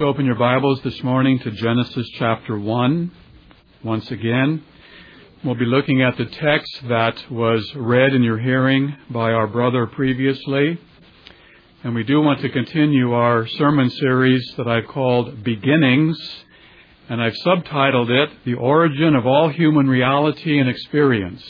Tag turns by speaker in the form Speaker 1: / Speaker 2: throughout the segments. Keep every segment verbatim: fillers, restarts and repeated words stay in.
Speaker 1: Open your Bibles this morning to Genesis chapter one. Once again, we'll be looking at the text that was read in your hearing by our brother previously. And we do want to continue our sermon series that I've called Beginnings. And I've subtitled it, The Origin of All Human Reality and Experience.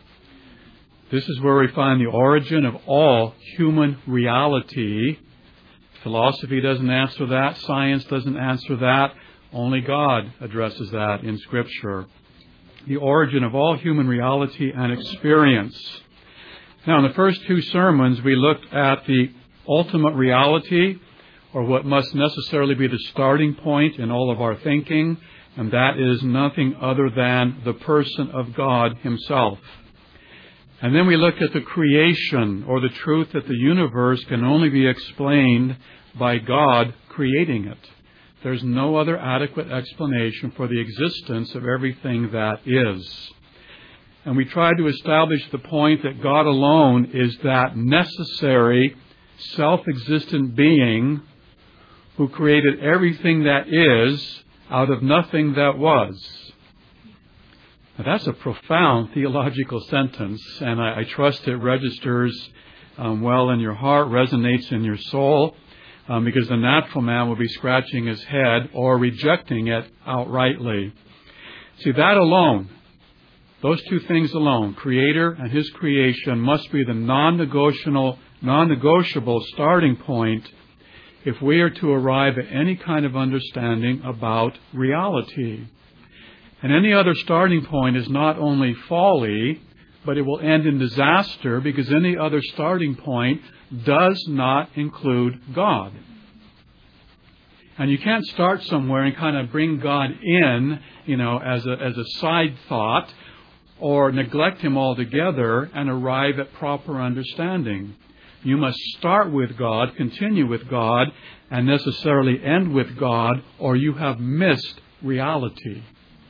Speaker 1: This is where we find the origin of all human reality. Philosophy doesn't answer that. Science doesn't answer that. Only God addresses that in Scripture. The origin of all human reality and experience. Now, in the first two sermons, we looked at the ultimate reality, or what must necessarily be the starting point in all of our thinking, and that is nothing other than the person of God Himself. And then we looked at the creation, or the truth that the universe can only be explained by God creating it. There's no other adequate explanation for the existence of everything that is. And we tried to establish the point that God alone is that necessary, self-existent being who created everything that is out of nothing that was. Now, that's a profound theological sentence, and I, I trust it registers um, well in your heart, resonates in your soul, um, because the natural man will be scratching his head or rejecting it outrightly. See, that alone, those two things alone, Creator and His creation, must be the non-negotiable, non-negotiable starting point if we are to arrive at any kind of understanding about reality. And any other starting point is not only folly, but it will end in disaster, because any other starting point does not include God. And you can't start somewhere and kind of bring God in, you know, as a, as a side thought, or neglect Him altogether and arrive at proper understanding. You must start with God, continue with God, and necessarily end with God, or you have missed reality.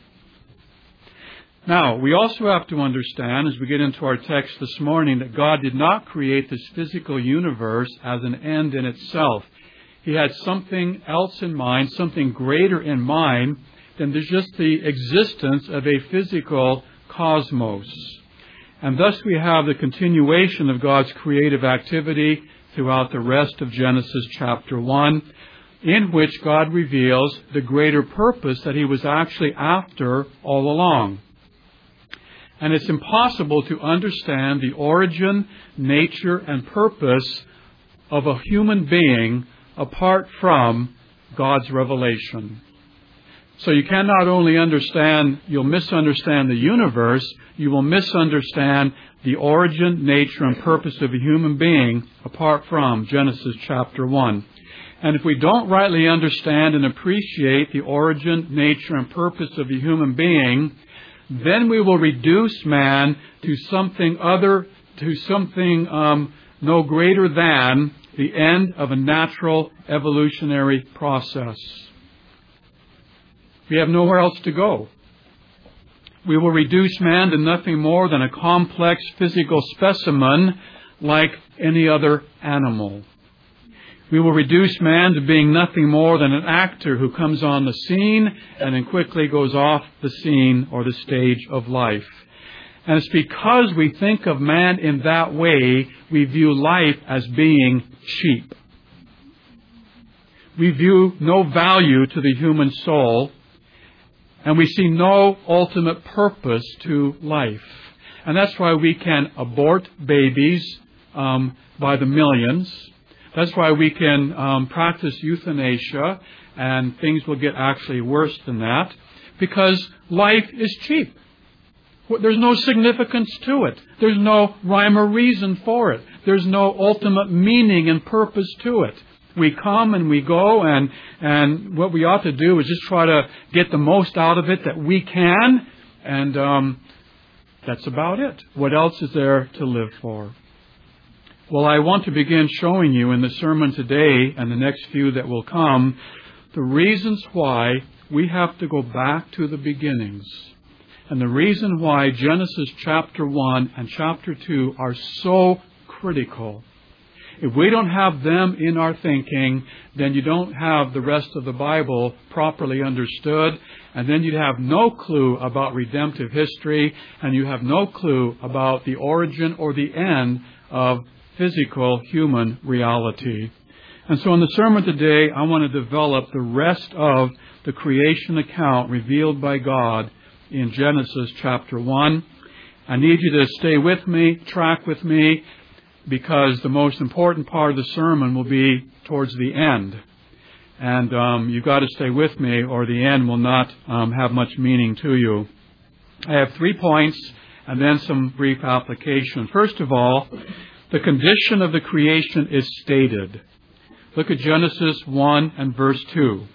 Speaker 1: Now, we also have to understand, as we get into our text this morning, that God did not create this physical universe as an end in itself. He had something else in mind, something greater in mind than just the existence of a physical cosmos. And thus we have the continuation of God's creative activity throughout the rest of Genesis chapter one, in which God reveals the greater purpose that He was actually after all along. And it's impossible to understand the origin, nature, and purpose of a human being apart from God's revelation. So you can not only understand, you'll misunderstand the universe, you will misunderstand the origin, nature, and purpose of a human being apart from Genesis chapter one. And if we don't rightly understand and appreciate the origin, nature, and purpose of a human being, then we will reduce man to something other, to something um, no greater than the end of a natural evolutionary process. We have nowhere else to go. We will reduce man to nothing more than a complex physical specimen like any other animal. We will reduce man to being nothing more than an actor who comes on the scene and then quickly goes off the scene or the stage of life. And it's because we think of man in that way, we view life as being cheap. We view no value to the human soul, and we see no ultimate purpose to life. And that's why we can abort babies um, by the millions. That's why we can um, practice euthanasia, and things will get actually worse than that, because life is cheap. There's no significance to it. There's no rhyme or reason for it. There's no ultimate meaning and purpose to it. We come and we go, and, and what we ought to do is just try to get the most out of it that we can, and um, that's about it. What else is there to live for? Well, I want to begin showing you in the sermon today and the next few that will come the reasons why we have to go back to the beginnings. And the reason why Genesis chapter one and chapter two are so critical If we don't have them in our thinking, then you don't have the rest of the Bible properly understood, and then you'd have no clue about redemptive history, and you have no clue about the origin or the end of physical human reality. And so in the sermon today, I want to develop the rest of the creation account revealed by God in Genesis chapter one. I need you to stay with me, track with me, because the most important part of the sermon will be towards the end. And um, you've got to stay with me, or the end will not um, have much meaning to you. I have three points, and then some brief application. First of all, the condition of the creation is stated. Look at Genesis one and verse two.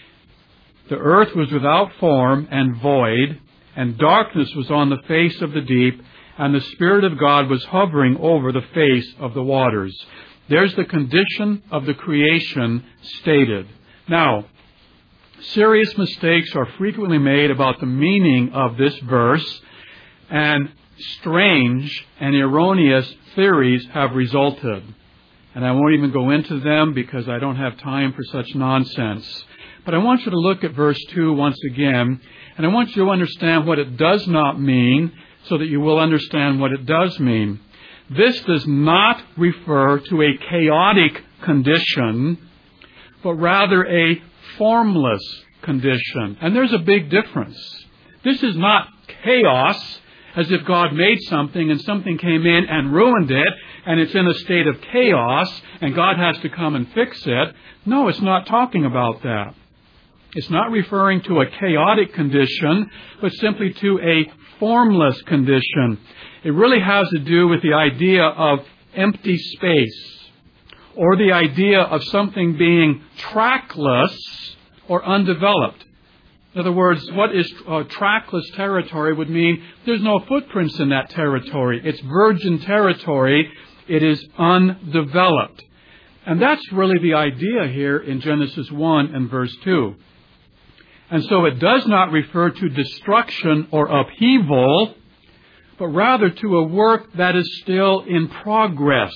Speaker 1: The earth was without form and void, and darkness was on the face of the deep, and the Spirit of God was hovering over the face of the waters. There's the condition of the creation stated. Now, serious mistakes are frequently made about the meaning of this verse, and strange and erroneous theories have resulted. And I won't even go into them because I don't have time for such nonsense. But I want you to look at verse two once again, and I want you to understand what it does not mean so that you will understand what it does mean. This does not refer to a chaotic condition, but rather a formless condition. And there's a big difference. This is not chaos, as if God made something and something came in and ruined it, and it's in a state of chaos, and God has to come and fix it. No, it's not talking about that. It's not referring to a chaotic condition, but simply to a formless condition. It really has to do with the idea of empty space, or the idea of something being trackless or undeveloped. In other words, what is uh, trackless territory would mean there's no footprints in that territory. It's virgin territory. It is undeveloped. And that's really the idea here in Genesis one and verse two. And so it does not refer to destruction or upheaval, but rather to a work that is still in progress.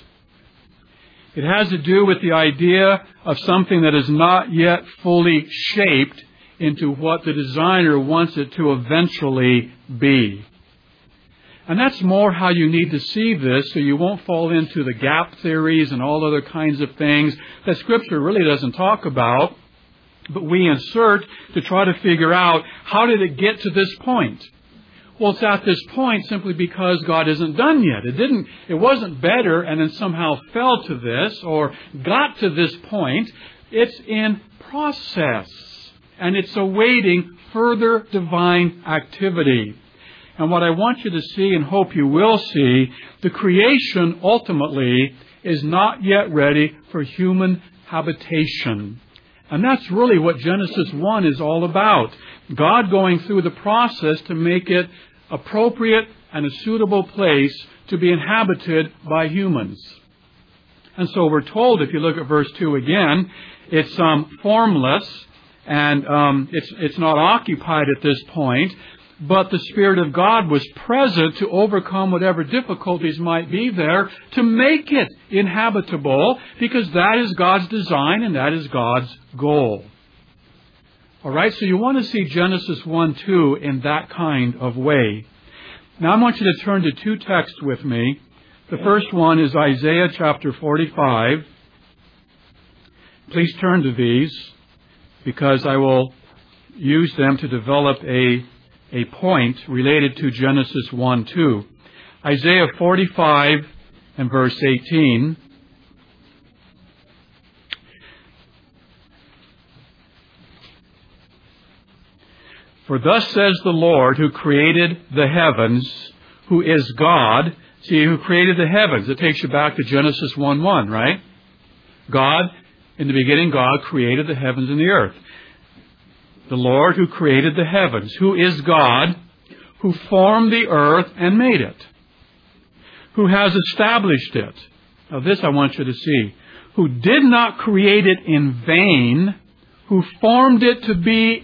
Speaker 1: It has to do with the idea of something that is not yet fully shaped into what the designer wants it to eventually be. And that's more how you need to see this, so you won't fall into the gap theories and all other kinds of things that Scripture really doesn't talk about, but we insert to try to figure out, how did it get to this point? Well, it's at this point simply because God isn't done yet. It didn't, it wasn't better and then somehow fell to this or got to this point. It's in process, and it's awaiting further divine activity. And what I want you to see, and hope you will see, the creation ultimately is not yet ready for human habitation. And that's really what Genesis one is all about. God going through the process to make it appropriate and a suitable place to be inhabited by humans. And so we're told, if you look at verse two again, it's um, formless, and um, it's, it's not occupied at this point, but the Spirit of God was present to overcome whatever difficulties might be there to make it inhabitable, because that is God's design and that is God's goal. All right, so you want to see Genesis one two in that kind of way. Now I want you to turn to two texts with me. The first one is Isaiah chapter forty-five. Please turn to these, because I will use them to develop a a point related to Genesis one two. Isaiah forty-five and verse eighteen. For thus says the Lord, who created the heavens, who is God. See, who created the heavens. It takes you back to Genesis one one, right? God, in the beginning, God created the heavens and the earth. The Lord who created the heavens, who is God, who formed the earth and made it, who has established it. Now this I want you to see. Who did not create it in vain, who formed it to be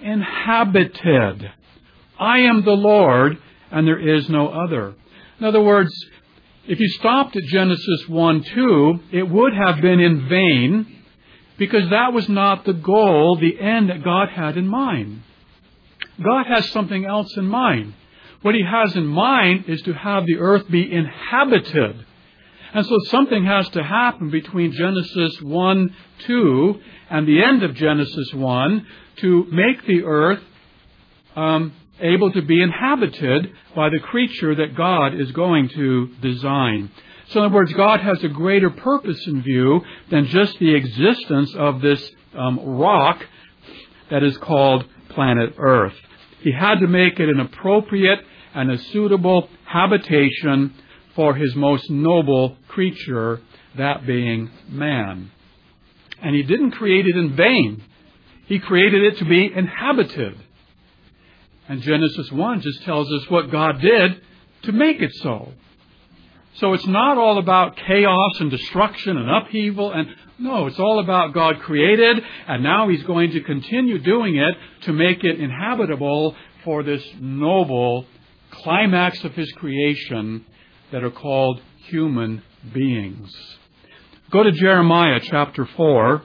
Speaker 1: inhabited. I am the Lord, and there is no other. In other words, if you stopped at Genesis one two, it would have been in vain, because that was not the goal, the end that God had in mind. God has something else in mind. What He has in mind is to have the earth be inhabited. And so something has to happen between Genesis one two and the end of Genesis one to make the earth um, able to be inhabited by the creature that God is going to design. So in other words, God has a greater purpose in view than just the existence of this um, rock that is called planet Earth. He had to make it an appropriate and a suitable habitation for His most noble creature, that being man. And He didn't create it in vain. He created it to be inhabited. And Genesis one just tells us what God did to make it so. So it's not all about chaos and destruction and upheaval. And no, it's all about God created, and now He's going to continue doing it to make it inhabitable for this noble climax of His creation that are called human beings. Go to Jeremiah chapter four.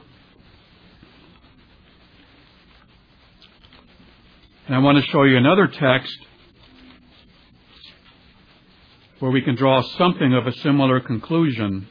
Speaker 1: And I want to show you another text where we can draw something of a similar conclusion.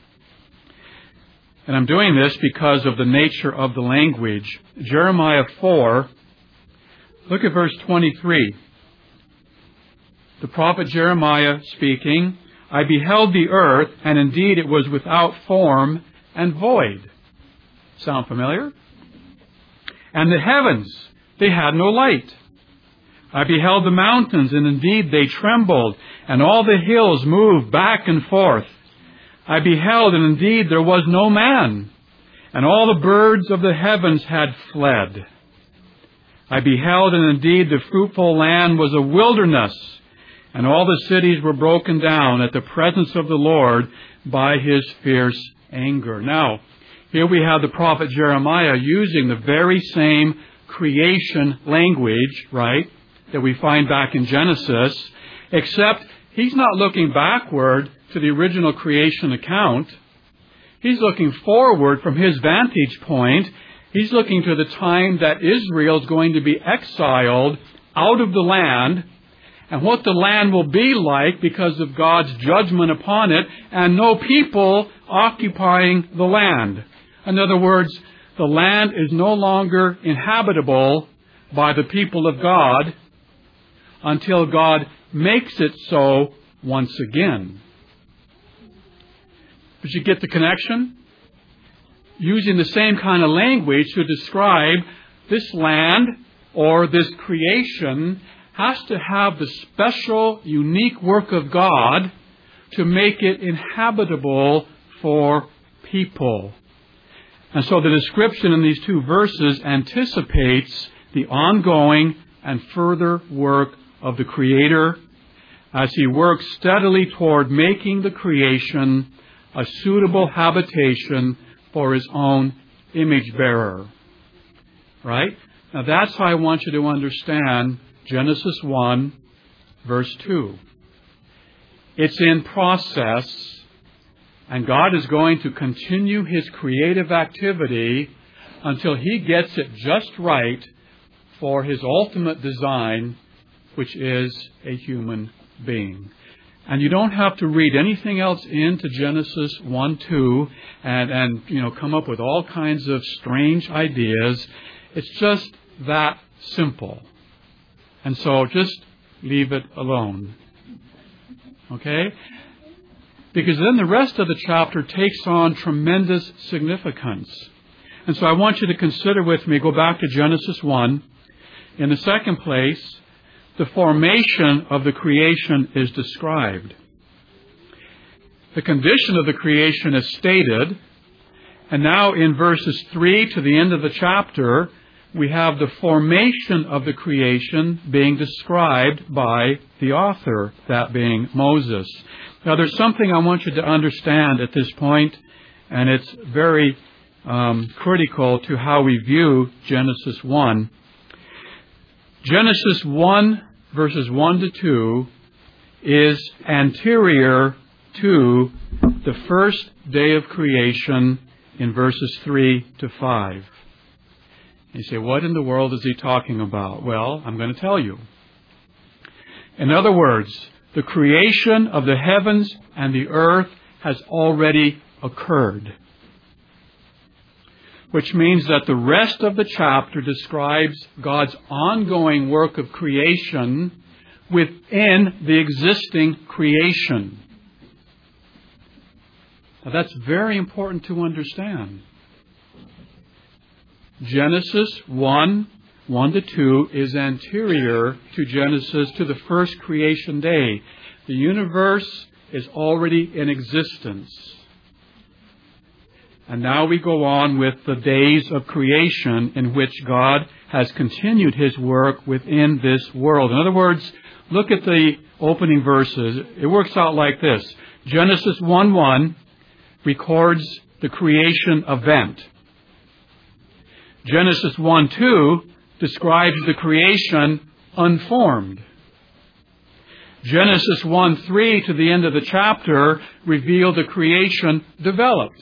Speaker 1: And I'm doing this because of the nature of the language. Jeremiah four, look at verse twenty-three. The prophet Jeremiah speaking, I beheld the earth, and indeed it was without form and void. Sound familiar? And the heavens, they had no light. I beheld the mountains, and indeed they trembled, and all the hills moved back and forth. I beheld, and indeed there was no man, and all the birds of the heavens had fled. I beheld, and indeed the fruitful land was a wilderness, and all the cities were broken down at the presence of the Lord by His fierce anger. Now, here we have the prophet Jeremiah using the very same creation language, right, that we find back in Genesis, except he's not looking backward to the original creation account. He's looking forward from his vantage point. He's looking to the time that Israel is going to be exiled out of the land, and what the land will be like because of God's judgment upon it, and no people occupying the land. In other words, the land is no longer inhabitable by the people of God until God makes it so once again. Did you get the connection? Using the same kind of language to describe this land or this creation has to have the special, unique work of God to make it inhabitable for people. And so the description in these two verses anticipates the ongoing and further work of the Creator as He works steadily toward making the creation a suitable habitation for His own image bearer. Right? Now that's how I want you to understand Genesis one, verse two. It's in process, and God is going to continue His creative activity until He gets it just right for His ultimate design, which is a human being. And you don't have to read anything else into Genesis one two and, and you know come up with all kinds of strange ideas. It's just that simple. And so just leave it alone. Okay? Because then the rest of the chapter takes on tremendous significance. And so I want you to consider with me, go back to Genesis one. In the second place, the formation of the creation is described. The condition of the creation is stated. And now in verses three to the end of the chapter, we have the formation of the creation being described by the author, that being Moses. Now there's something I want you to understand at this point, and it's very um, critical to how we view Genesis one. Genesis one, verses one to two, is anterior to the first day of creation in verses three to five. You say, what in the world is he talking about? Well, I'm going to tell you. In other words, the creation of the heavens and the earth has already occurred. Which means that the rest of the chapter describes God's ongoing work of creation within the existing creation. Now that's very important to understand. Genesis one, one to two is anterior to Genesis, to the first creation day. The universe is already in existence. And now we go on with the days of creation in which God has continued His work within this world. In other words, look at the opening verses. It works out like this. Genesis one one records the creation event. Genesis one two describes the creation unformed. Genesis one three to the end of the chapter revealed the creation developed.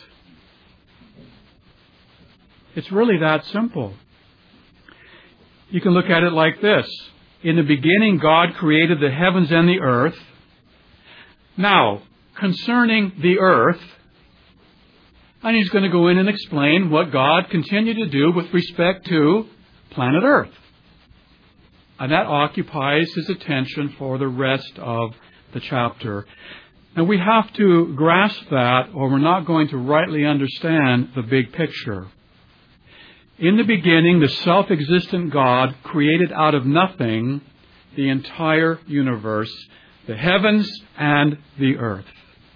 Speaker 1: It's really that simple. You can look at it like this. In the beginning, God created the heavens and the earth. Now, concerning the earth, and He's going to go in and explain what God continued to do with respect to planet Earth. And that occupies His attention for the rest of the chapter. And we have to grasp that, or we're not going to rightly understand the big picture. In the beginning, the self-existent God created out of nothing the entire universe, the heavens and the earth.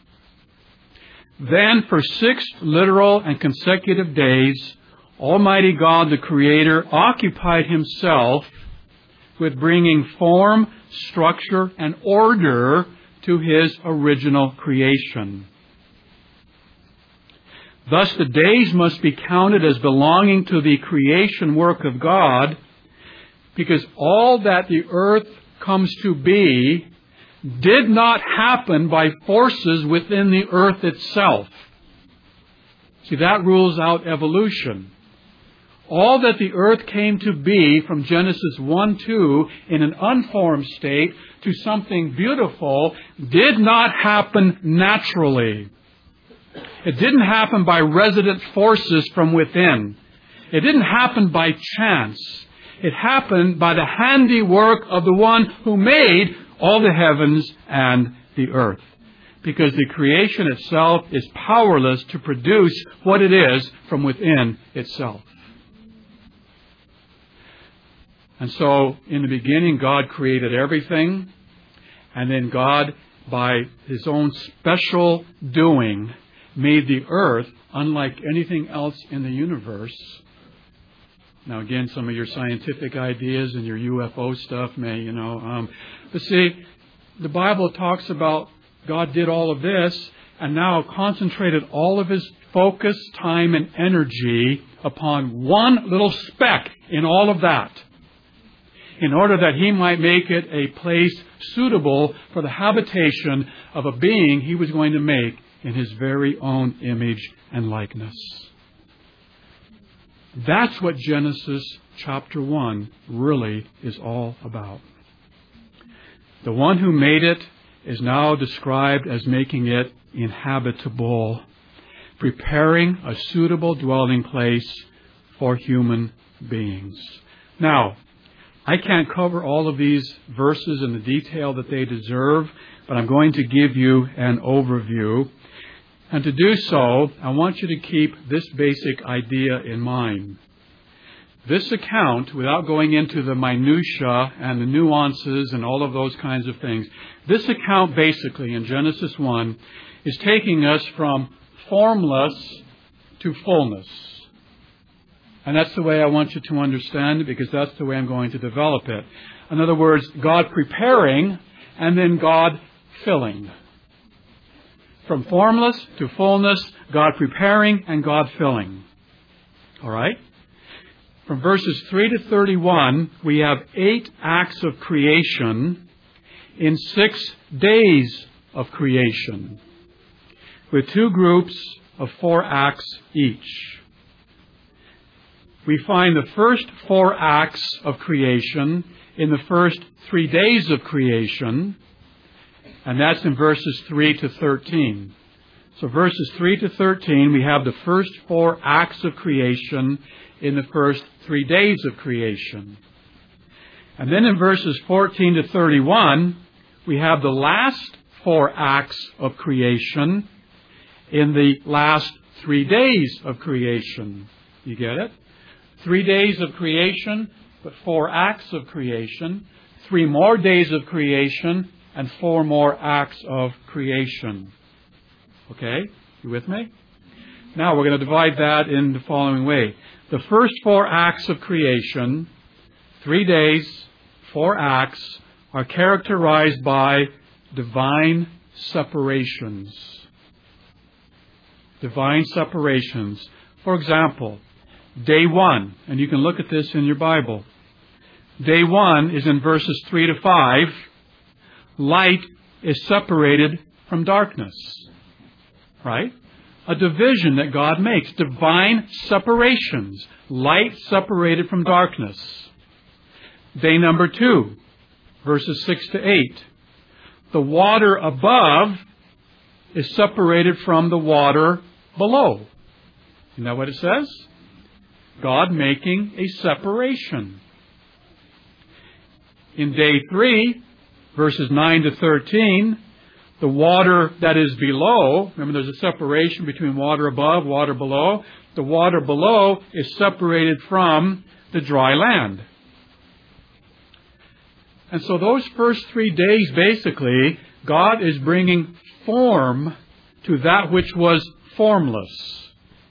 Speaker 1: Then, for six literal and consecutive days, Almighty God, the Creator, occupied Himself with bringing form, structure, and order to His original creation. Thus, the days must be counted as belonging to the creation work of God, because all that the earth comes to be did not happen by forces within the earth itself. See, that rules out evolution. All that the earth came to be from Genesis one two in an unformed state to something beautiful did not happen naturally. It didn't happen by resident forces from within. It didn't happen by chance. It happened by the handiwork of the one who made all the heavens and the earth. Because the creation itself is powerless to produce what it is from within itself. And so, in the beginning, God created everything. And then God, by His own special doing, made the earth unlike anything else in the universe. Now, again, some of your scientific ideas and your U F O stuff may, you know. Um, but see, the Bible talks about God did all of this and now concentrated all of His focus, time, and energy upon one little speck in all of that, in order that He might make it a place suitable for the habitation of a being He was going to make in His very own image and likeness. That's what Genesis chapter one really is all about. The one who made it is now described as making it inhabitable, preparing a suitable dwelling place for human beings. Now, I can't cover all of these verses in the detail that they deserve, but I'm going to give you an overview. And to do so, I want you to keep this basic idea in mind. This account, without going into the minutiae and the nuances and all of those kinds of things, this account basically in Genesis one is taking us from formless to fullness. And that's the way I want you to understand it, because that's the way I'm going to develop it. In other words, God preparing and then God filling. From formless to fullness, God preparing and God filling. All right? From verses three to thirty-one, we have eight acts of creation in six days of creation. with two groups of four acts each. We find the first four acts of creation in the first three days of creation, and that's in verses three to thirteen. So verses three to thirteen, we have the first four acts of creation in the first three days of creation. And then in verses fourteen to thirty-one, we have the last four acts of creation in the last three days of creation. You get it? Three days of creation, but four acts of creation. Three more days of creation, and four more acts of creation. Okay? You with me? Now we're going to divide that in the following way. The first four acts of creation, three days, four acts, are characterized by divine separations. Divine separations. For example, day one, and you can look at this in your Bible. Day one is in verses three to five. Light is separated from darkness. Right? A division that God makes. Divine separations. Light separated from darkness. Day number two, verses six to eight. The water above is separated from the water below. You know what it says? God making a separation. In day three, verses nine to thirteen, the water that is below, remember there's a separation between water above, water below. The water below is separated from the dry land. And so those first three days, basically, God is bringing form to that which was formless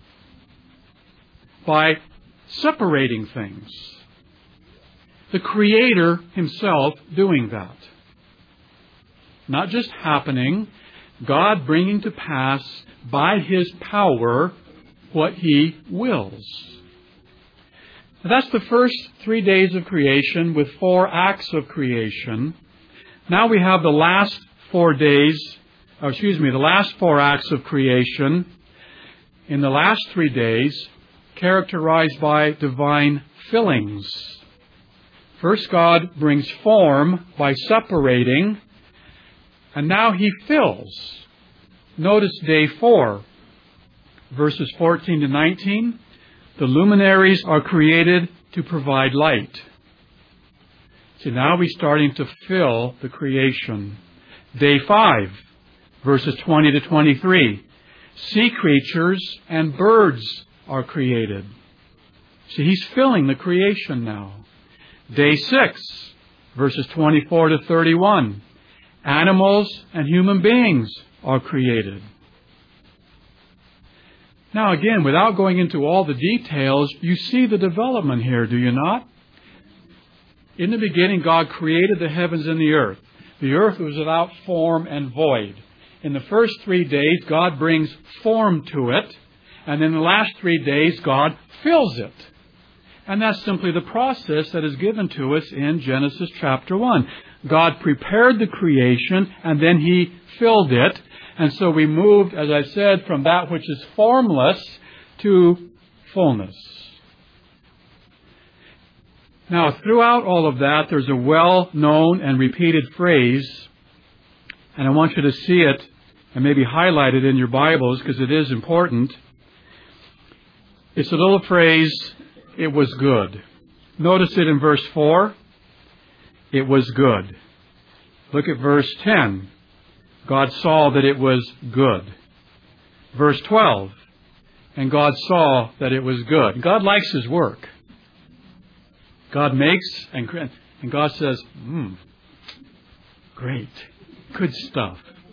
Speaker 1: by separating things. The Creator Himself doing that. Not just happening, God bringing to pass by His power what He wills. That's the first three days of creation with four acts of creation. Now we have the last four days, or excuse me, the last four acts of creation in the last three days, characterized by divine fillings. First, God brings form by separating, and now He fills. Notice day four, verses fourteen to nineteen. The luminaries are created to provide light. So now we're starting to fill the creation. Day five, verses twenty to twenty-three. Sea creatures and birds are created. See, He's filling the creation now. Day six, verses twenty-four to thirty-one. Animals and human beings are created. Now again, without going into all the details, you see the development here, do you not? In the beginning, God created the heavens and the earth. The earth was without form and void. In the first three days, God brings form to it. And in the last three days, God fills it. And that's simply the process that is given to us in Genesis chapter one. God prepared the creation, and then He filled it. And so we moved, as I said, from that which is formless to fullness. Now, throughout all of that, there's a well-known and repeated phrase, and I want you to see it and maybe highlight it in your Bibles because it is important. It's a little phrase, it was good. Notice it in verse four. It was good. Look at verse ten. God saw that it was good. Verse twelve. And God saw that it was good. God likes His work. God makes, and, and God says, hmm, great, good stuff.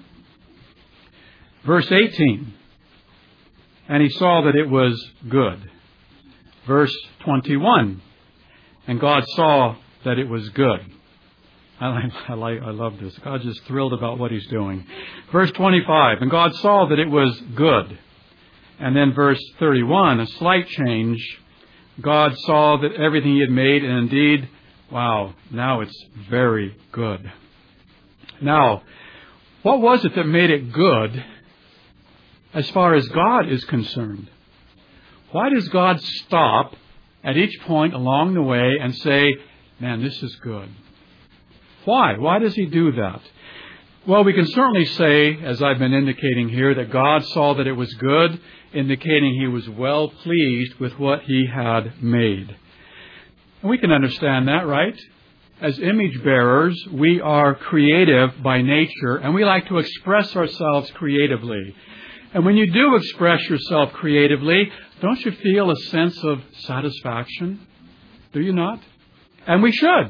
Speaker 1: Verse eighteen. And He saw that it was good. Verse twenty-one. And God saw that it was good. I, I, like, I love this. God's just thrilled about what He's doing. Verse twenty-five, and God saw that it was good. And then verse thirty-one, a slight change. God saw that everything He had made, and indeed, wow, now it's very good. Now, what was it that made it good as far as God is concerned? Why does God stop at each point along the way and say, man, this is good? Why? Why does He do that? Well, we can certainly say, as I've been indicating here, that God saw that it was good, indicating He was well pleased with what He had made. And we can understand that, right? As image bearers, we are creative by nature, and we like to express ourselves creatively. And when you do express yourself creatively, don't you feel a sense of satisfaction? Do you not? And we should.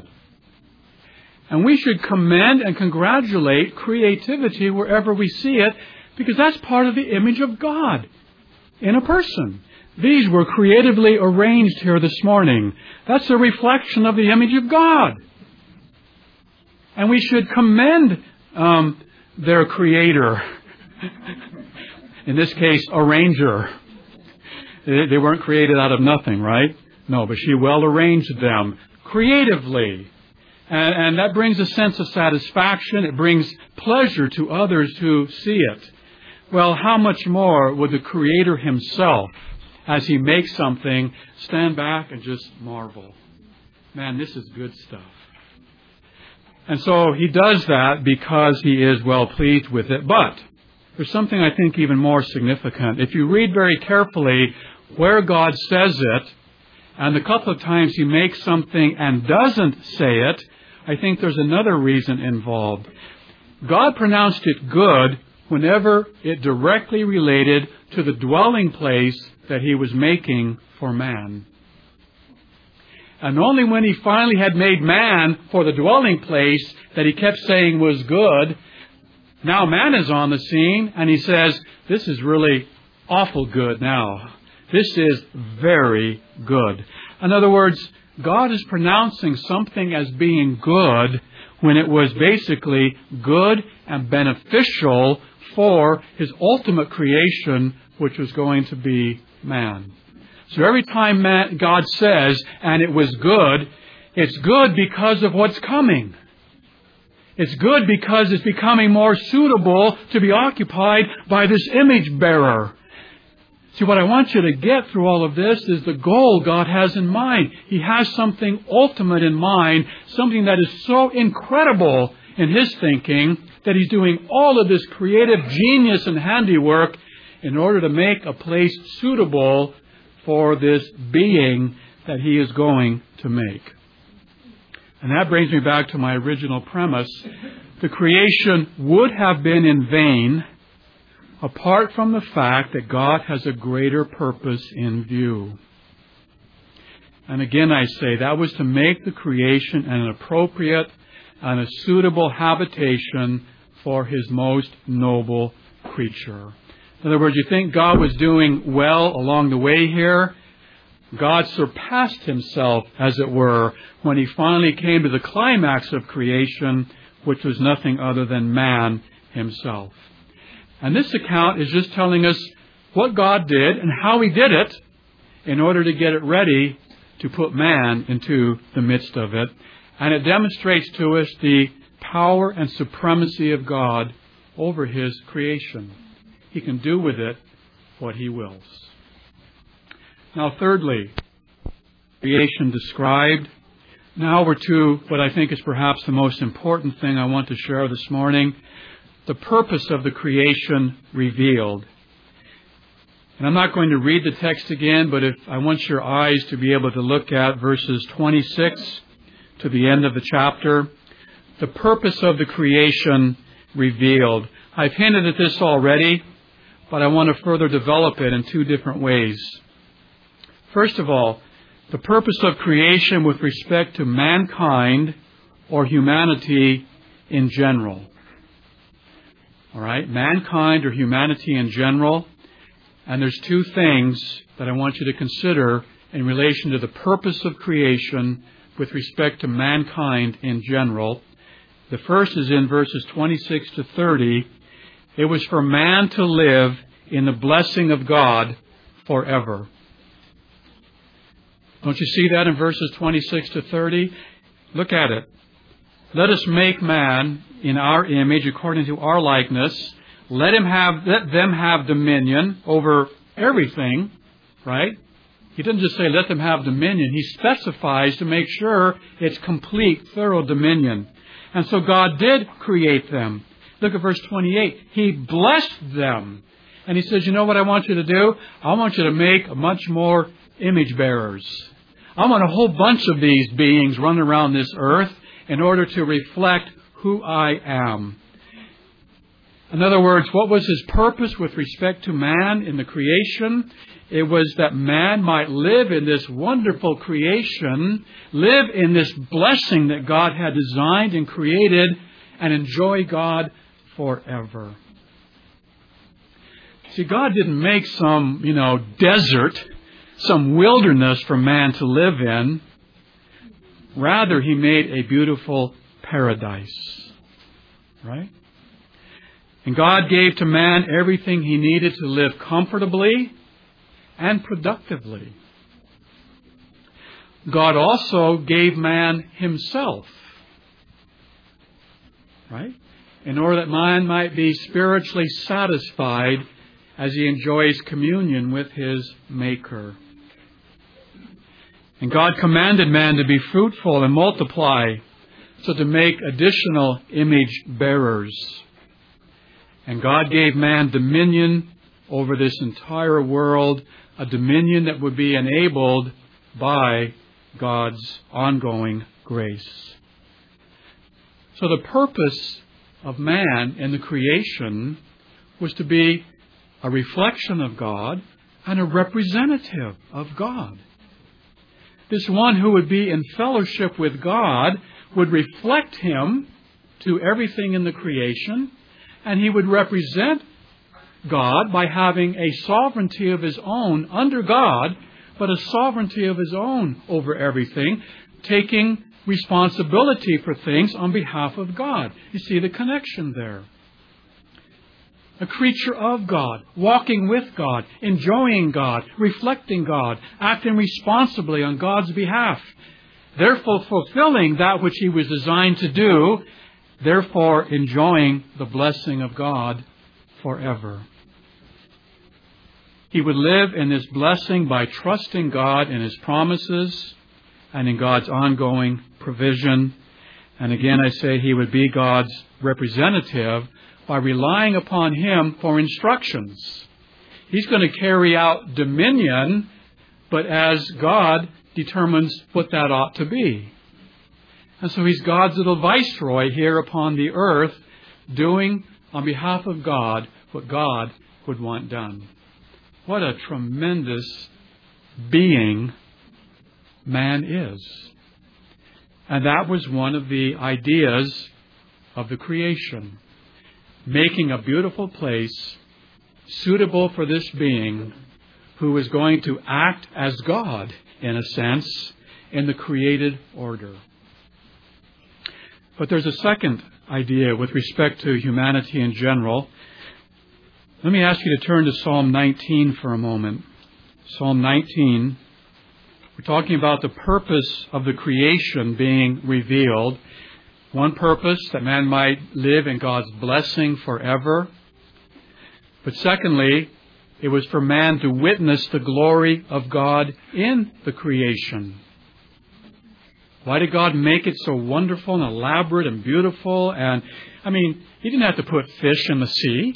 Speaker 1: And we should commend and congratulate creativity wherever we see it, because that's part of the image of God in a person. These were creatively arranged here this morning. That's a reflection of the image of God. And we should commend um, their creator. In this case, arranger. They weren't created out of nothing, right? No, but she well arranged them creatively. And, and that brings a sense of satisfaction. It brings pleasure to others who see it. Well, how much more would the Creator Himself, as He makes something, stand back and just marvel? Man, this is good stuff. And so He does that because He is well pleased with it. But there's something I think even more significant. If you read very carefully where God says it, and the couple of times He makes something and doesn't say it, I think there's another reason involved. God pronounced it good whenever it directly related to the dwelling place that He was making for man. And only when He finally had made man for the dwelling place that He kept saying was good. Now man is on the scene, and He says, this is really awful good now. This is very good. In other words, God is pronouncing something as being good when it was basically good and beneficial for His ultimate creation, which was going to be man. So every time man, God says, and it was good, it's good because of what's coming. It's good because it's becoming more suitable to be occupied by this image bearer. See, what I want you to get through all of this is the goal God has in mind. He has something ultimate in mind, something that is so incredible in His thinking that He's doing all of this creative genius and handiwork in order to make a place suitable for this being that He is going to make. And that brings me back to my original premise. The creation would have been in vain apart from the fact that God has a greater purpose in view. And again I say, that was to make the creation an appropriate and a suitable habitation for His most noble creature. In other words, you think God was doing well along the way here? God surpassed Himself, as it were, when He finally came to the climax of creation, which was nothing other than man himself. And this account is just telling us what God did and how He did it in order to get it ready to put man into the midst of it. And it demonstrates to us the power and supremacy of God over His creation. He can do with it what He wills. Now, thirdly, creation described. Now we're to what I think is perhaps the most important thing I want to share this morning. The purpose of the creation revealed. And I'm not going to read the text again, but if I want your eyes to be able to look at verses twenty-six to the end of the chapter. The purpose of the creation revealed. I've hinted at this already, but I want to further develop it in two different ways. First of all, the purpose of creation with respect to mankind or humanity in general. All right, mankind or humanity in general. And there's two things that I want you to consider in relation to the purpose of creation with respect to mankind in general. The first is in verses twenty-six to thirty. It was for man to live in the blessing of God forever. Don't you see that in verses twenty-six to thirty? Look at it. Let us make man in our image according to our likeness. let him have, let them have dominion over everything, right? He doesn't just say let them have dominion. He specifies to make sure it's complete, thorough dominion. And so God did create them. Look at verse twenty-eight. He blessed them. And He says, you know what I want you to do? I want you to make much more image bearers. I want a whole bunch of these beings running around this earth in order to reflect who I am. In other words, what was His purpose with respect to man in the creation? It was that man might live in this wonderful creation, live in this blessing that God had designed and created, and enjoy God forever. See, God didn't make some, you know, desert, some wilderness for man to live in. Rather, He made a beautiful paradise. Right? And God gave to man everything he needed to live comfortably and productively. God also gave man Himself. Right? In order that man might be spiritually satisfied as he enjoys communion with his Maker. And God commanded man to be fruitful and multiply, so to make additional image bearers. And God gave man dominion over this entire world, a dominion that would be enabled by God's ongoing grace. So the purpose of man in the creation was to be a reflection of God and a representative of God. This one who would be in fellowship with God would reflect Him to everything in the creation, and he would represent God by having a sovereignty of his own under God, but a sovereignty of his own over everything, taking responsibility for things on behalf of God. You see the connection there. A creature of God, walking with God, enjoying God, reflecting God, acting responsibly on God's behalf, therefore fulfilling that which he was designed to do, therefore enjoying the blessing of God forever. He would live in this blessing by trusting God in His promises and in God's ongoing provision. And again, I say he would be God's representative by relying upon Him for instructions. He's going to carry out dominion, but as God determines what that ought to be. And so he's God's little viceroy here upon the earth, doing on behalf of God what God would want done. What a tremendous being man is. And that was one of the ideas of the creation. Making a beautiful place suitable for this being who is going to act as God, in a sense, in the created order. But there's a second idea with respect to humanity in general. Let me ask you to turn to Psalm nineteen for a moment. Psalm nineteen. We're talking about the purpose of the creation being revealed. One purpose, that man might live in God's blessing forever. But secondly, it was for man to witness the glory of God in the creation. Why did God make it so wonderful and elaborate and beautiful? And, I mean, He didn't have to put fish in the sea.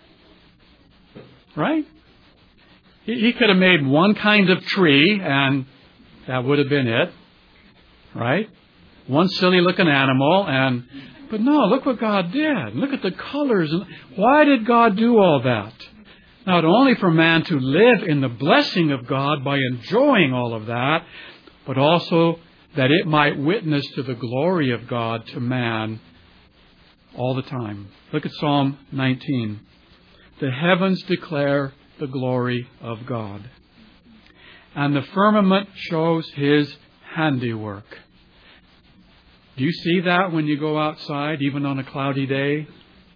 Speaker 1: Right? He, he could have made one kind of tree and that would have been it. Right? One silly looking animal and, but no, look what God did. Look at the colors. Why did God do all that? Not only for man to live in the blessing of God by enjoying all of that, but also that it might witness to the glory of God to man all the time. Look at Psalm nineteen. The heavens declare the glory of God, and the firmament shows His handiwork. Do you see that when you go outside, even on a cloudy day?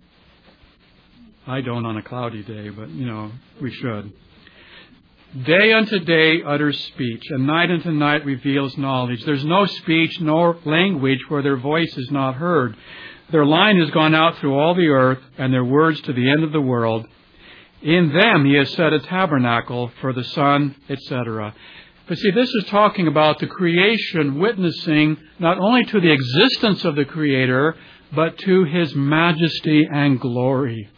Speaker 1: I don't on a cloudy day, but, you know, we should. Day unto day utters speech, and night unto night reveals knowledge. There's no speech nor language where their voice is not heard. their line has gone out through all the earth, and their words to the end of the world. In them he has set a tabernacle for the sun, et cetera. But see, this is talking about the creation witnessing not only to the existence of the Creator, but to His majesty and glory.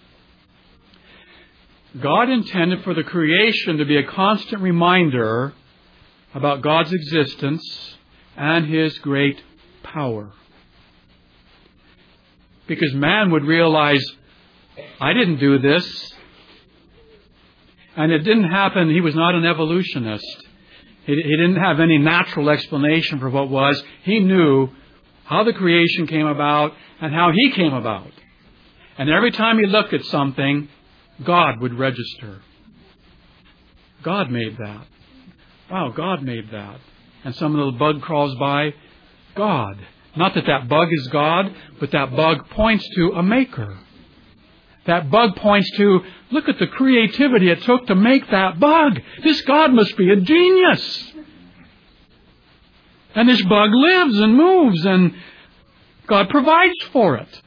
Speaker 1: God intended for the creation to be a constant reminder about God's existence and His great power. Because man would realize, I didn't do this. And it didn't happen. He was not an evolutionist. He, he didn't have any natural explanation for what was. He knew how the creation came about and how He came about. And every time he looked at something, God would register. God made that. Wow, God made that. And some little bug crawls by. God. Not that that bug is God, but that bug points to a maker. That bug points to, look at the creativity it took to make that bug. This God must be a genius. And this bug lives and moves, and God provides for it.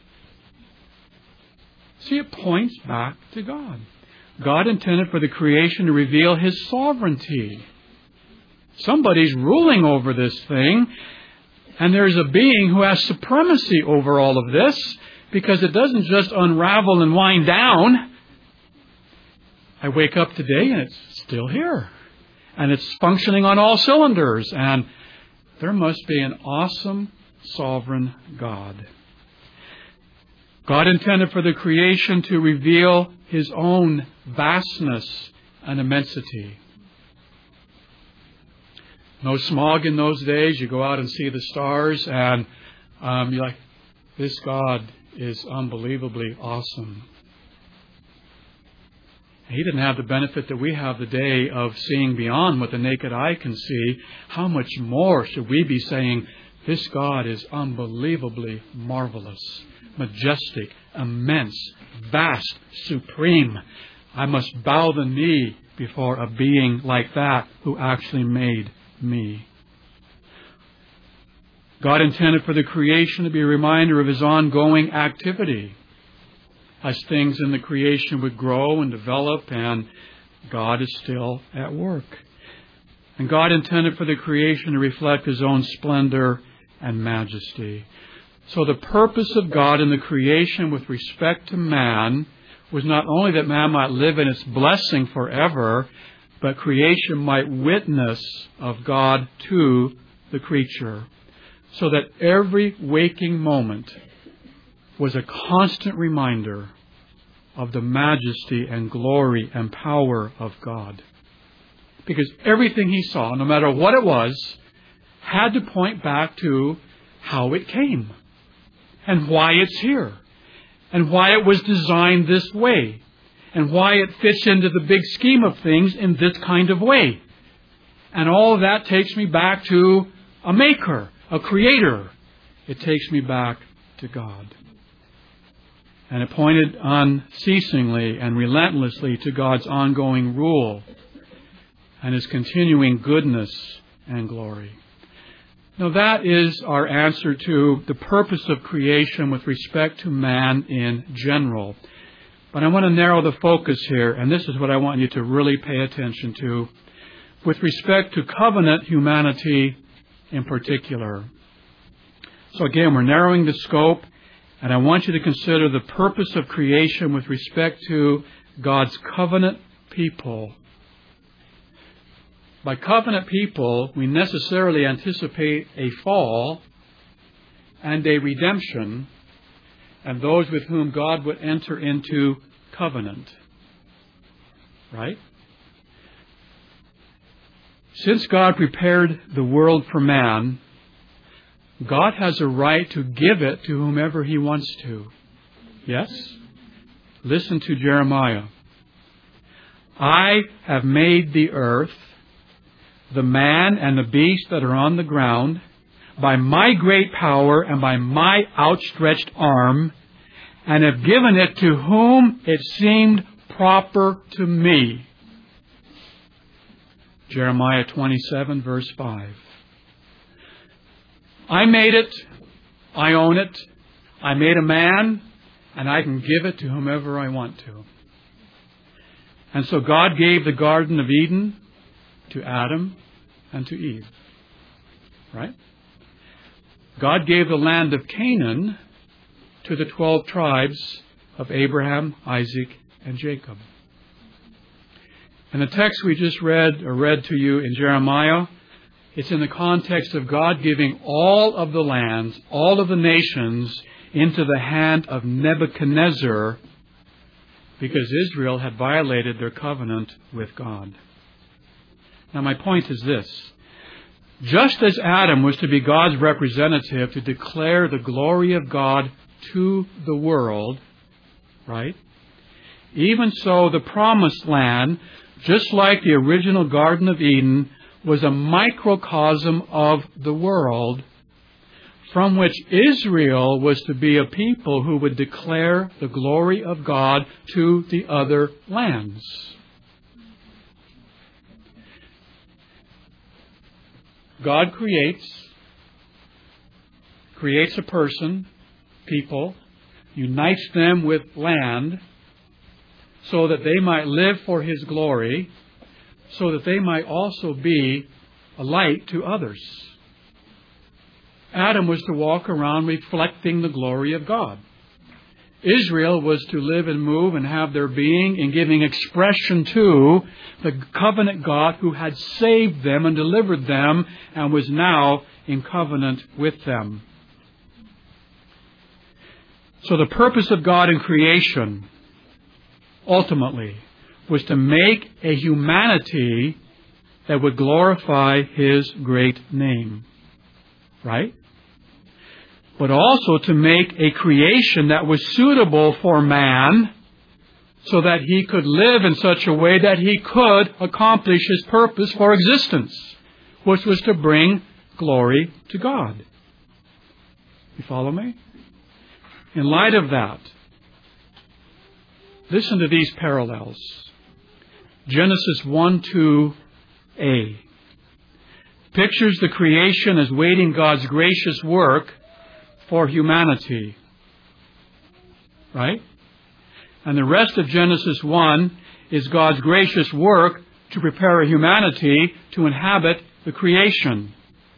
Speaker 1: See, it points back to God. God intended for the creation to reveal His sovereignty. Somebody's ruling over this thing, and there's a being who has supremacy over all of this, because it doesn't just unravel and wind down. I wake up today and it's still here. And it's functioning on all cylinders. And there must be an awesome, sovereign God. God intended for the creation to reveal His own vastness and immensity. No smog in those days. You go out and see the stars and um, you're like, this God is unbelievably awesome. He didn't have the benefit that we have today of seeing beyond what the naked eye can see. How much more should we be saying, this God is unbelievably marvelous, majestic, immense, vast, supreme. I must bow the knee before a being like that who actually made me. God intended for the creation to be a reminder of His ongoing activity as things in the creation would grow and develop, and God is still at work. And God intended for the creation to reflect His own splendor and majesty. So the purpose of God in the creation with respect to man was not only that man might live in its blessing forever, but creation might witness of God to the creature. So that every waking moment was a constant reminder of the majesty and glory and power of God. Because everything he saw, no matter what it was, had to point back to how it came and why it's here and why it was designed this way and why it fits into the big scheme of things in this kind of way. And all of that takes me back to a maker, a creator. It takes me back to God. And it pointed unceasingly and relentlessly to God's ongoing rule and His continuing goodness and glory. Now that is our answer to the purpose of creation with respect to man in general. But I want to narrow the focus here, and this is what I want you to really pay attention to, with respect to covenant humanity in particular. So again, we're narrowing the scope, and I want you to consider the purpose of creation with respect to God's covenant people. By covenant people, we necessarily anticipate a fall and a redemption, and those with whom God would enter into covenant. Right? Since God prepared the world for man, God has a right to give it to whomever He wants to. Yes? Listen to Jeremiah. I have made the earth, the man and the beast that are on the ground, by my great power and by my outstretched arm, and have given it to whom it seemed proper to me. Jeremiah twenty-seven, verse five. I made it. I own it. I made a man, and I can give it to whomever I want to. And so God gave the Garden of Eden to Adam and to Eve. Right? God gave the land of Canaan to the twelve tribes of Abraham, Isaac, and Jacob. And the text we just read, or read to you in Jeremiah, it's in the context of God giving all of the lands, all of the nations, into the hand of Nebuchadnezzar, because Israel had violated their covenant with God. Now my point is this. Just as Adam was to be God's representative to declare the glory of God to the world, right? Even so, the promised land, just like the original Garden of Eden, was a microcosm of the world from which Israel was to be a people who would declare the glory of God to the other lands. God creates, creates a person, people, unites them with land so that they might live for His glory, so that they might also be a light to others. Adam was to walk around reflecting the glory of God. Israel was to live and move and have their being in giving expression to the covenant God who had saved them and delivered them and was now in covenant with them. So the purpose of God in creation, ultimately, was to make a humanity that would glorify His great name. Right? But also to make a creation that was suitable for man so that he could live in such a way that he could accomplish his purpose for existence, which was to bring glory to God. You follow me? In light of that, listen to these parallels. Genesis one two a pictures the creation as waiting God's gracious work for humanity. Right? And the rest of Genesis one is God's gracious work to prepare a humanity to inhabit the creation.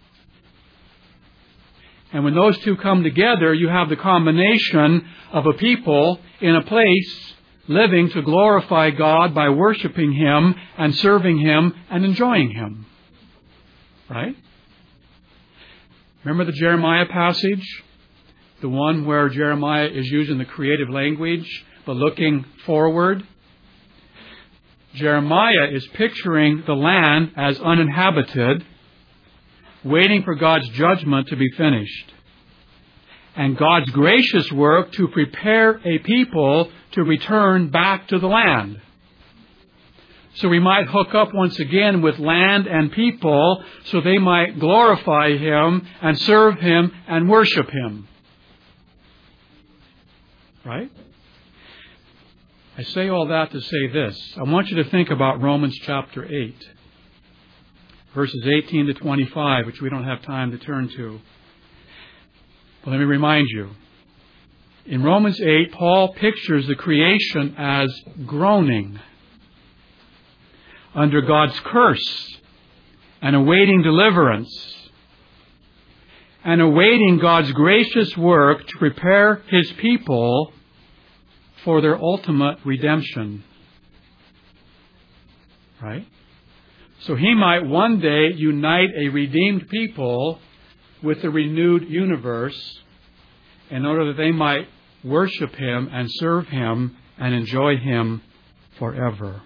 Speaker 1: And when those two come together, you have the combination of a people in a place living to glorify God by worshiping Him and serving Him and enjoying Him. Right? Remember the Jeremiah passage? The one where Jeremiah is using the creative language, but looking forward. Jeremiah is picturing the land as uninhabited, waiting for God's judgment to be finished. And God's gracious work to prepare a people to return back to the land. So we might hook up once again with land and people so they might glorify Him and serve Him and worship Him. Right? I say all that to say this. I want you to think about Romans chapter eight, verses eighteen to twenty-five, which we don't have time to turn to. But let me remind you. In Romans eight, Paul pictures the creation as groaning under God's curse and awaiting deliverance and awaiting God's gracious work to prepare His people for their ultimate redemption. Right? So He might one day unite a redeemed people with the renewed universe in order that they might worship Him and serve Him and enjoy Him forever.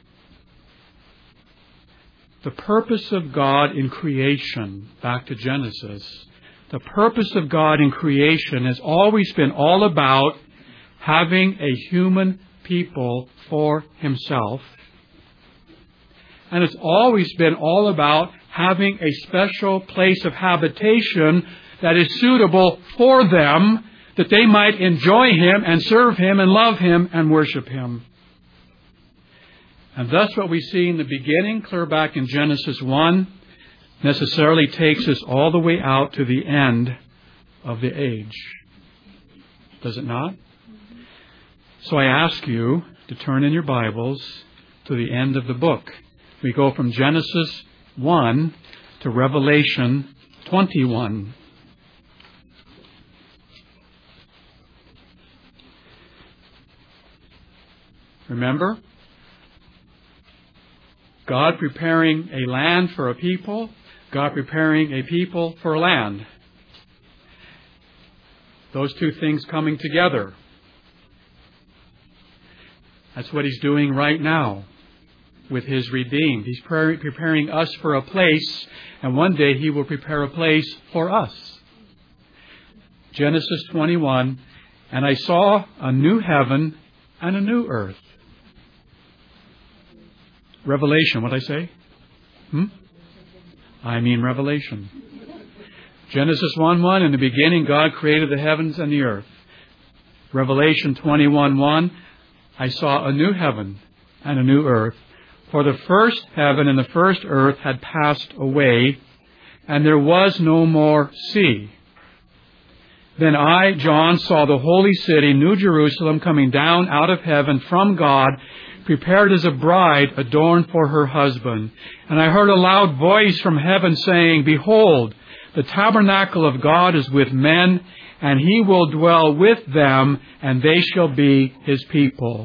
Speaker 1: The purpose of God in creation, back to Genesis, the purpose of God in creation has always been all about having a human people for Himself. And it's always been all about having a special place of habitation that is suitable for them, that they might enjoy Him and serve Him and love Him and worship Him. And thus what we see in the beginning, clear back in Genesis one, necessarily takes us all the way out to the end of the age. does it not? So I ask you to turn in your Bibles to the end of the book. We go from Genesis one to Revelation twenty-one. Remember? God preparing a land for a people, God preparing a people for a land. Those two things coming together. That's what He's doing right now with His redeemed. He's preparing us for a place, and one day He will prepare a place for us. Genesis twenty-one, and I saw a new heaven and a new earth. Revelation, what'd I say? Hmm? I mean Revelation. Genesis one one, in the beginning God created the heavens and the earth. Revelation twenty-one one, I saw a new heaven and a new earth. For the first heaven and the first earth had passed away, and there was no more sea. Then I, John, saw the holy city, New Jerusalem, coming down out of heaven from God, prepared as a bride adorned for her husband. And I heard a loud voice from heaven saying, Behold, the tabernacle of God is with men, and He will dwell with them, and they shall be His people.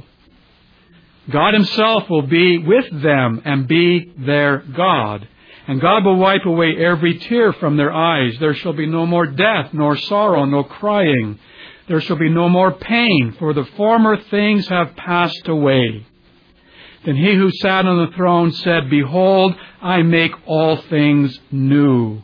Speaker 1: God Himself will be with them and be their God. And God will wipe away every tear from their eyes. There shall be no more death, nor sorrow, nor crying. There shall be no more pain, for the former things have passed away. Then He who sat on the throne said, Behold, I make all things new.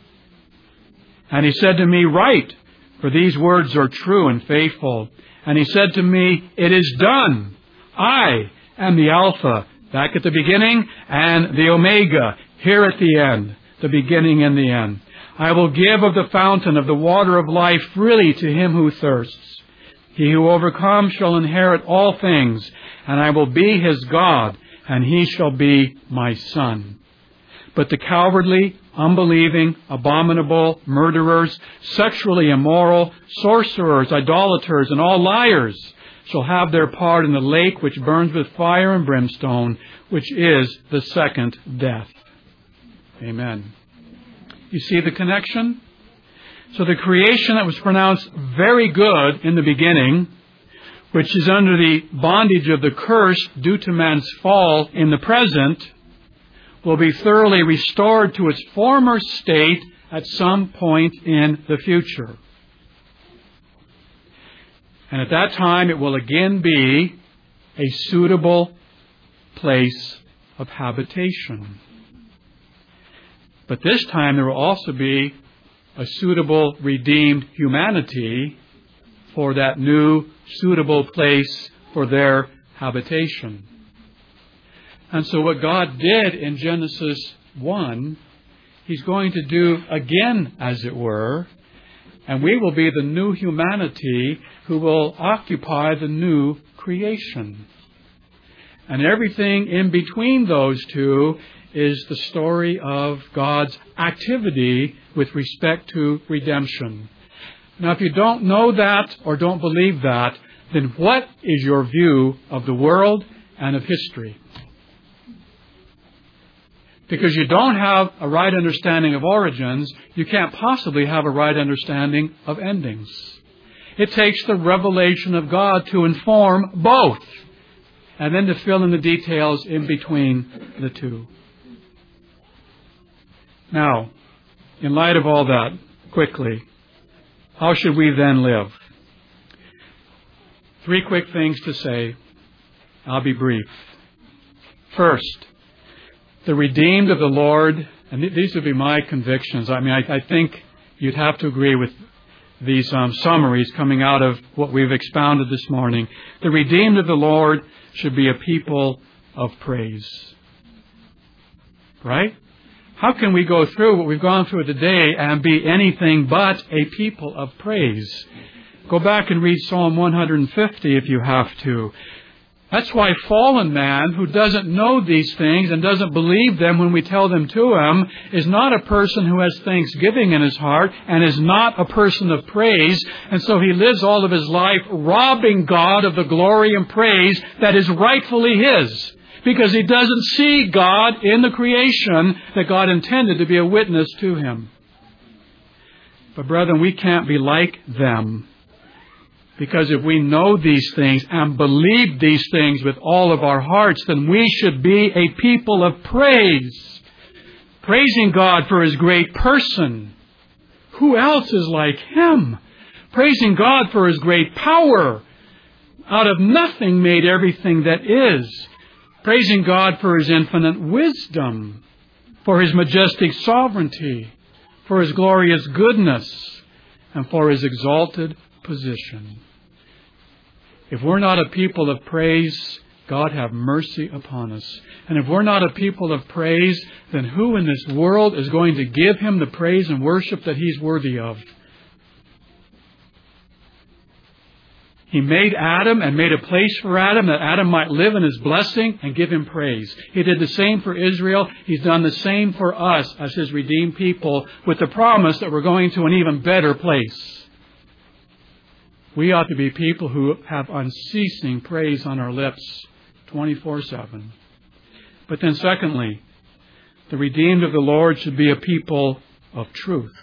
Speaker 1: And He said to me, Write, for these words are true and faithful. And He said to me, It is done. I am the Alpha, back at the beginning, and the Omega, here at the end, the beginning and the end. I will give of the fountain of the water of life freely to him who thirsts. He who overcomes shall inherit all things, and I will be his God, and he shall be my son. But the cowardly, unbelieving, abominable, murderers, sexually immoral, sorcerers, idolaters, and all liars shall have their part in the lake which burns with fire and brimstone, which is the second death. Amen. You see the connection? So the creation that was pronounced very good in the beginning, which is under the bondage of the curse due to man's fall in the present, will be thoroughly restored to its former state at some point in the future. And at that time, it will again be a suitable place of habitation. But this time, there will also be a suitable, redeemed humanity for that new, suitable place for their habitation. And so what God did in Genesis one, He's going to do again, as it were, and we will be the new humanity who will occupy the new creation. And everything in between those two is the story of God's activity with respect to redemption. Now, if you don't know that or don't believe that, then what is your view of the world and of history? Because you don't have a right understanding of origins, you can't possibly have a right understanding of endings. It takes the revelation of God to inform both, and then to fill in the details in between the two. Now, in light of all that, quickly, how should we then live? Three quick things to say. I'll be brief. First, the redeemed of the Lord, and these would be my convictions. I mean, I, I think you'd have to agree with these um, summaries coming out of what we've expounded this morning. The redeemed of the Lord should be a people of praise. Right? How can we go through what we've gone through today and be anything but a people of praise? Go back and read Psalm one hundred fifty if you have to. That's why fallen man who doesn't know these things and doesn't believe them when we tell them to him is not a person who has thanksgiving in his heart and is not a person of praise. And so he lives all of his life robbing God of the glory and praise that is rightfully his, because he doesn't see God in the creation that God intended to be a witness to him. But brethren, we can't be like them. Because if we know these things and believe these things with all of our hearts, then we should be a people of praise, praising God for His great person. Who else is like Him? Praising God for His great power. Out of nothing made everything that is. Praising God for His infinite wisdom, for His majestic sovereignty, for His glorious goodness, and for His exalted position. If we're not a people of praise, God have mercy upon us. And if we're not a people of praise, then who in this world is going to give Him the praise and worship that He's worthy of? He made Adam and made a place for Adam that Adam might live in His blessing and give Him praise. He did the same for Israel. He's done the same for us as His redeemed people, with the promise that we're going to an even better place. We ought to be people who have unceasing praise on our lips twenty-four seven. But then secondly, the redeemed of the Lord should be a people of truth.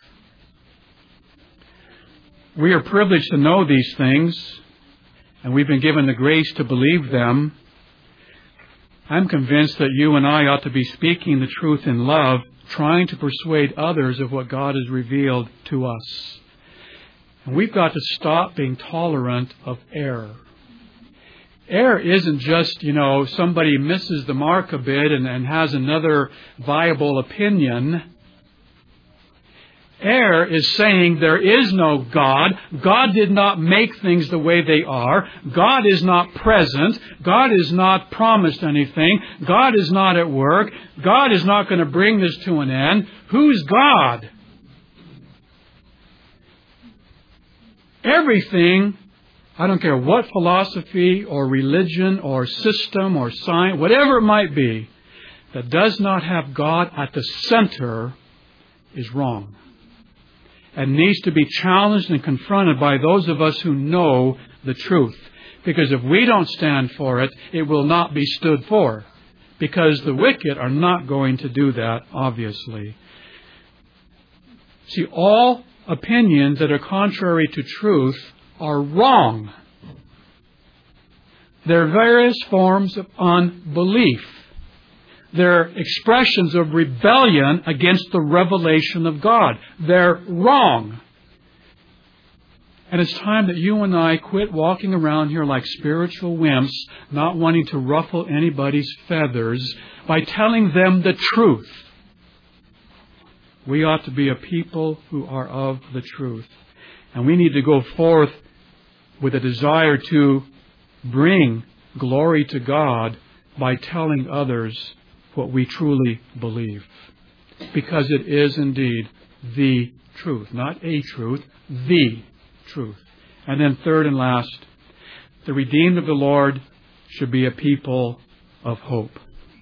Speaker 1: We are privileged to know these things, and we've been given the grace to believe them. I'm convinced that you and I ought to be speaking the truth in love, trying to persuade others of what God has revealed to us. And we've got to stop being tolerant of error. Error isn't just, you know, somebody misses the mark a bit and, and has another viable opinion. Error is saying there is no God. God did not make things the way they are. God is not present. God is not promised anything. God is not at work. God is not going to bring this to an end. Who's God? Everything, I don't care what philosophy or religion or system or science, whatever it might be, that does not have God at the center is wrong. And needs to be challenged and confronted by those of us who know the truth. Because if we don't stand for it, it will not be stood for. Because the wicked are not going to do that, obviously. See, all opinions that are contrary to truth are wrong. They're various forms of unbelief. They're expressions of rebellion against the revelation of God. They're wrong. And it's time that you and I quit walking around here like spiritual wimps, not wanting to ruffle anybody's feathers by telling them the truth. We ought to be a people who are of the truth. And we need to go forth with a desire to bring glory to God by telling others what we truly believe. Because it is indeed the truth. Not a truth, the truth. And then third and last, the redeemed of the Lord should be a people of hope.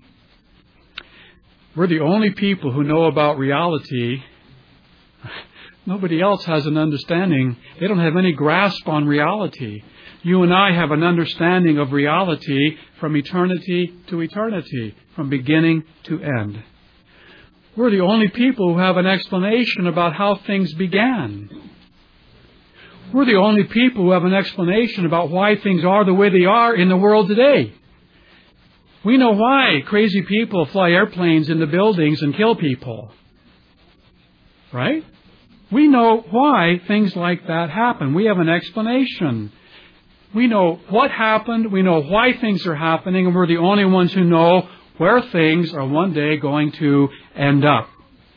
Speaker 1: We're the only people who know about reality. Nobody else has an understanding. They don't have any grasp on reality. You and I have an understanding of reality from eternity to eternity, from beginning to end. We're the only people who have an explanation about how things began. We're the only people who have an explanation about why things are the way they are in the world today. We know why crazy people fly airplanes into buildings and kill people. Right? We know why things like that happen. We have an explanation. We know what happened. We know why things are happening. And we're the only ones who know where things are one day going to end up.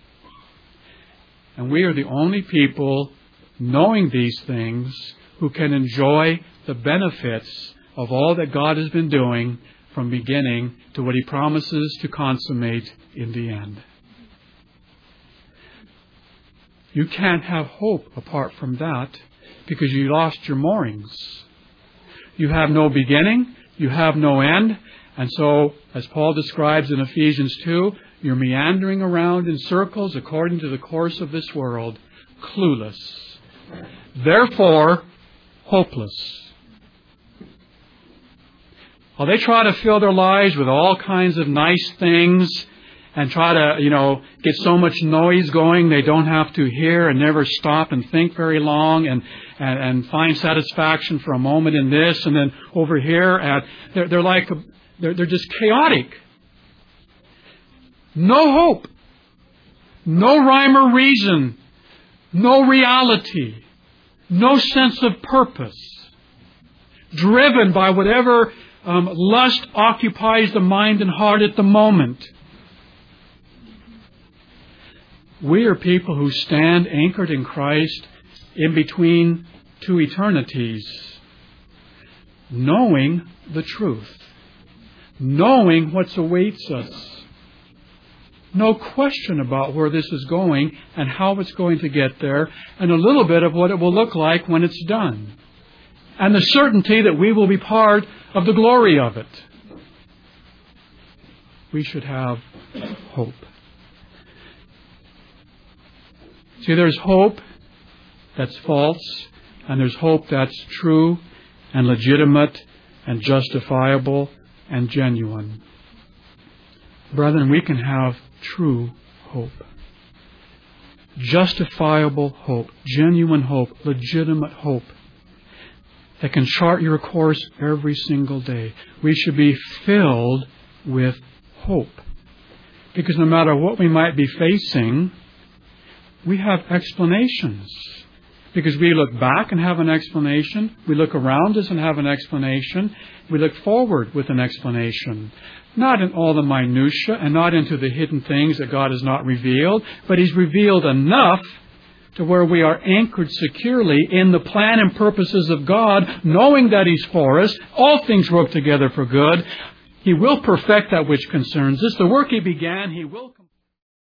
Speaker 1: And we are the only people knowing these things who can enjoy the benefits of all that God has been doing from beginning to what He promises to consummate in the end. You can't have hope apart from that because you lost your moorings. You have no beginning, you have no end. And so, as Paul describes in Ephesians two, you're meandering around in circles according to the course of this world, clueless. Therefore, hopeless. Well, they try to fill their lives with all kinds of nice things and try to, you know, get so much noise going they don't have to hear and never stop and think very long and, and, and find satisfaction for a moment in this and then over here. At, they're, they're like, they're, they're just chaotic. No hope. No rhyme or reason. No reality. No sense of purpose. Driven by whatever um, lust occupies the mind and heart at the moment. We are people who stand anchored in Christ in between two eternities, knowing the truth, knowing what awaits us. No question about where this is going and how it's going to get there, and a little bit of what it will look like when it's done. And the certainty that we will be part of the glory of it. We should have hope. See, there's hope that's false, and there's hope that's true and legitimate and justifiable and genuine. Brethren, we can have true hope. Justifiable hope, genuine hope, legitimate hope that can chart your course every single day. We should be filled with hope. Because no matter what we might be facing, we have explanations. Because we look back and have an explanation. We look around us and have an explanation. We look forward with an explanation. Not in all the minutiae and not into the hidden things that God has not revealed, but He's revealed enough to where we are anchored securely in the plan and purposes of God, knowing that He's for us. All things work together for good. He will perfect that which concerns us. The work He began, He will